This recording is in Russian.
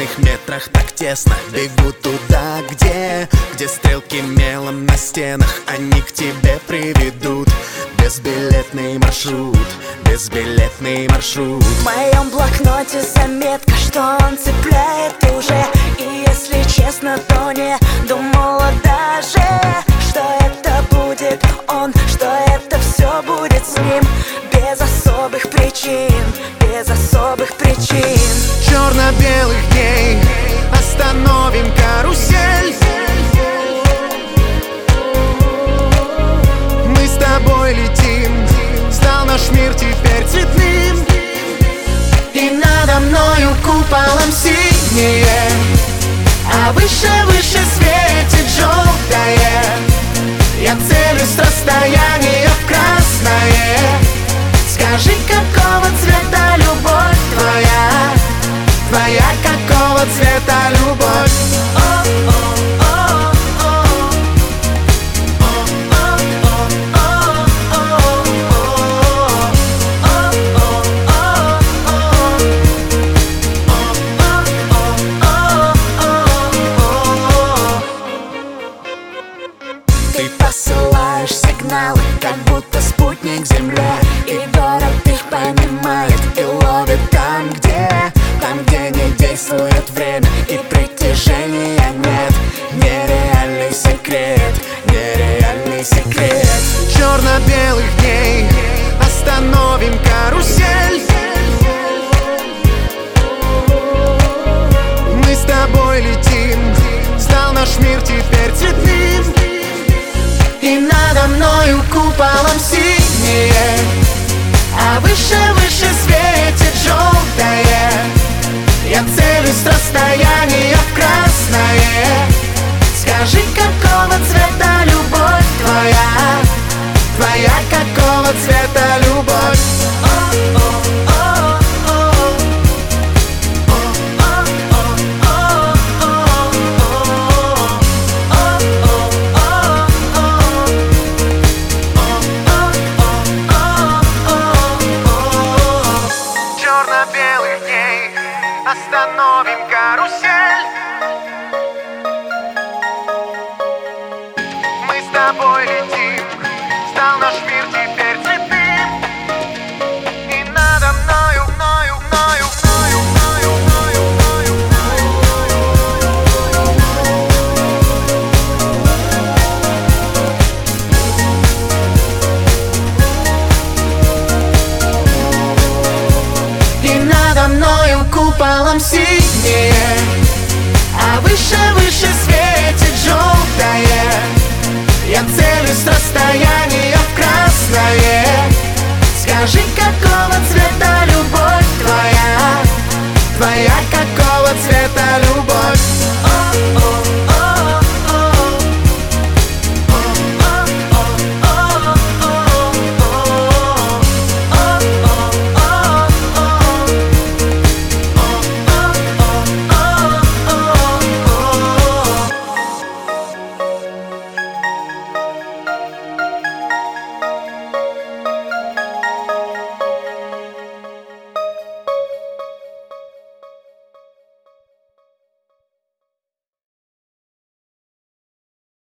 сотных метрах так тесно. Бегу туда, где стрелки мелом на стенах. Они к тебе приведут безбилетный маршрут, безбилетный маршрут. В моем блокноте заметка, что он цепляет уже. И если честно, то не думала даже, что это будет он, что это все будет с ним. Без особых причин, без особых причин. Черно-белых дней остановим карусель. Мы с тобой летим, стал наш мир теперь цветным. И надо мною куполом синее, а выше, выше светит желтое. Я целюсь с расстояния в красное. Скажи, какого цвета любовь твоя? Твоя какого цвета любовь? Ты посылаешь сигналы, как будто спутник Земле. И город их понимает и ловит там, где не действует время и притяжения нет. Нереальный секрет, нереальный секрет. Черно-белых дней остановим карусель. Мы с тобой летим, стал наш мир теперь цветным. И надо мною куполом синее, а выше, выше светит желтое. Я целюсь с расстояния в красное. Скажи, какого цвета любовь твоя? Твоя какого цвета любовь? Черно-белых дней остановим карусель. Мы с тобой летим, стал наш мир теперь цветным. И надо мною, мною, мною, мною, мною, мною, мною, мною. И надо мною куполом синее, а выше, выше светит желтое. Я целюсь с расстояния в красное. Скажи, какого цвета любовь твоя? Твоя какого цвета любовь?